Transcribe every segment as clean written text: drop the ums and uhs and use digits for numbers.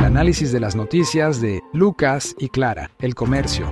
análisis de las noticias de Lucas y Clara, El Comercio.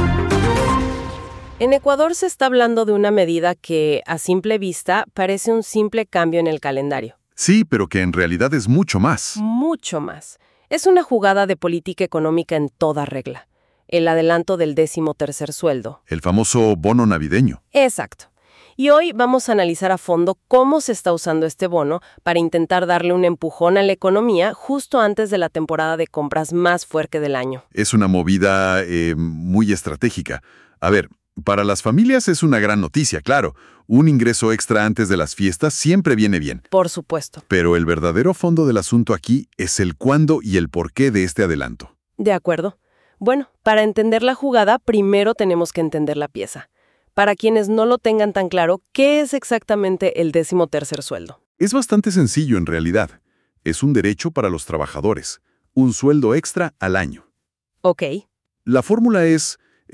En Ecuador se está hablando de una medida que, a simple vista, parece un simple cambio en el calendario. Sí, pero que en realidad es mucho más. Mucho más. Es una jugada de política económica en toda regla. El adelanto del 13º sueldo. El famoso bono navideño. Exacto. Y hoy vamos a analizar a fondo cómo se está usando este bono para intentar darle un empujón a la economía justo antes de la temporada de compras más fuerte del año. Es una movida muy estratégica. A ver, para las familias es una gran noticia, claro. Un ingreso extra antes de las fiestas siempre viene bien. Por supuesto. Pero el verdadero fondo del asunto aquí es el cuándo y el porqué de este adelanto. De acuerdo. Bueno, para entender la jugada, primero tenemos que entender la pieza. Para quienes no lo tengan tan claro, ¿qué es exactamente el 13º sueldo? Es bastante sencillo en realidad. Es un derecho para los trabajadores. Un sueldo extra al año. Ok. La fórmula es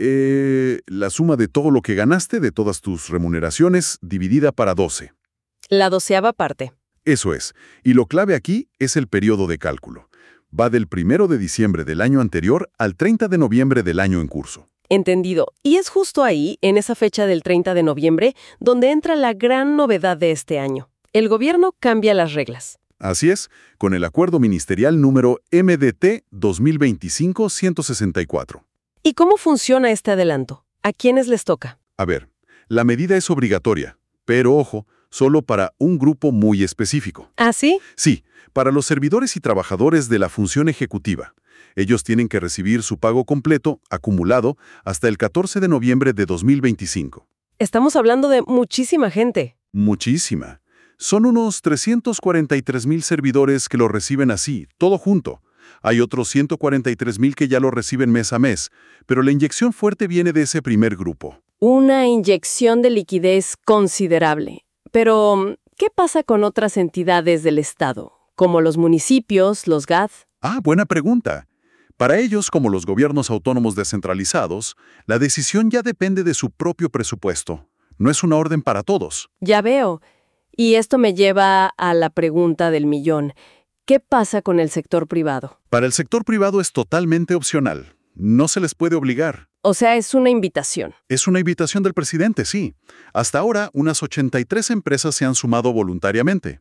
la suma de todo lo que ganaste, de todas tus remuneraciones, dividida para 12. La 12ª parte. Eso es. Y lo clave aquí es el periodo de cálculo. Va del 1 de diciembre del año anterior al 30 de noviembre del año en curso. Entendido. Y es justo ahí, en esa fecha del 30 de noviembre, donde entra la gran novedad de este año. El gobierno cambia las reglas. Así es, con el acuerdo ministerial número MDT 2025-164. ¿Y cómo funciona este adelanto? ¿A quiénes les toca? A ver, la medida es obligatoria, pero ojo, solo para un grupo muy específico. ¿Ah, sí? Sí, para los servidores y trabajadores de la función ejecutiva. Ellos tienen que recibir su pago completo, acumulado, hasta el 14 de noviembre de 2025. Estamos hablando de muchísima gente. Muchísima. Son unos 343,000 servidores que lo reciben así, todo junto. Hay otros 143,000 que ya lo reciben mes a mes, pero la inyección fuerte viene de ese primer grupo. Una inyección de liquidez considerable. Pero, ¿qué pasa con otras entidades del Estado, como los municipios, los GAD? Ah, buena pregunta. Para ellos, como los gobiernos autónomos descentralizados, la decisión ya depende de su propio presupuesto. No es una orden para todos. Ya veo. Y esto me lleva a la pregunta del millón. ¿Qué pasa con el sector privado? Para el sector privado es totalmente opcional. No se les puede obligar. O sea, es una invitación. Es una invitación del presidente, sí. Hasta ahora, unas 83 empresas se han sumado voluntariamente.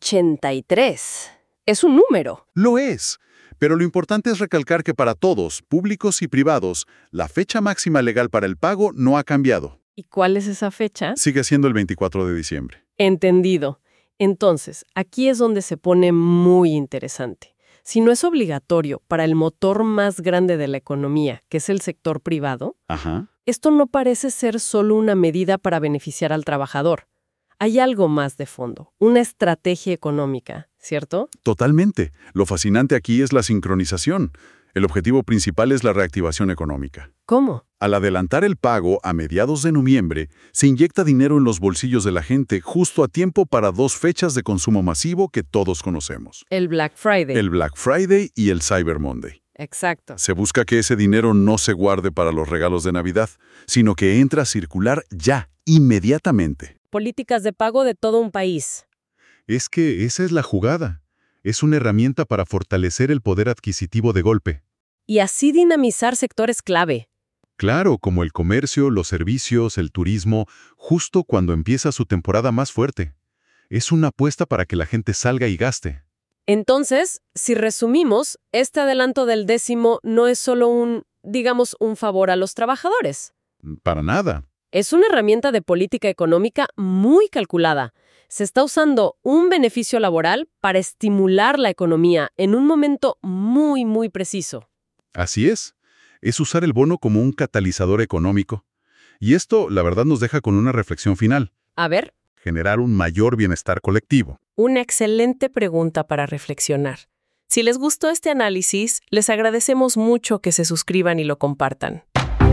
83. Es un número. Lo es. Pero lo importante es recalcar que para todos, públicos y privados, la fecha máxima legal para el pago no ha cambiado. ¿Y cuál es esa fecha? Sigue siendo el 24 de diciembre. Entendido. Entonces, aquí es donde se pone muy interesante. Si no es obligatorio para el motor más grande de la economía, que es el sector privado, esto no parece ser solo una medida para beneficiar al trabajador. Hay algo más de fondo, una estrategia económica, ¿cierto? Totalmente. Lo fascinante aquí es la sincronización. El objetivo principal es la reactivación económica. ¿Cómo? Al adelantar el pago a mediados de noviembre, se inyecta dinero en los bolsillos de la gente justo a tiempo para 2 fechas de consumo masivo que todos conocemos. El Black Friday. El Black Friday y el Cyber Monday. Exacto. Se busca que ese dinero no se guarde para los regalos de Navidad, sino que entre a circular ya, inmediatamente. Políticas de pago de todo un país. Es que esa es la jugada. Es una herramienta para fortalecer el poder adquisitivo de golpe. Y así dinamizar sectores clave. Claro, como el comercio, los servicios, el turismo, justo cuando empieza su temporada más fuerte. Es una apuesta para que la gente salga y gaste. Entonces, si resumimos, este adelanto del 10º no es solo un favor a los trabajadores. Para nada. Es una herramienta de política económica muy calculada. Se está usando un beneficio laboral para estimular la economía en un momento muy, muy preciso. Así es. Es usar el bono como un catalizador económico. Y esto, la verdad, nos deja con una reflexión final. A ver. Generar un mayor bienestar colectivo. Una excelente pregunta para reflexionar. Si les gustó este análisis, les agradecemos mucho que se suscriban y lo compartan.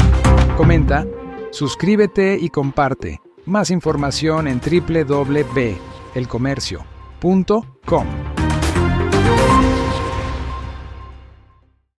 Comenta, suscríbete y comparte. Más información en www.elcomercio.com.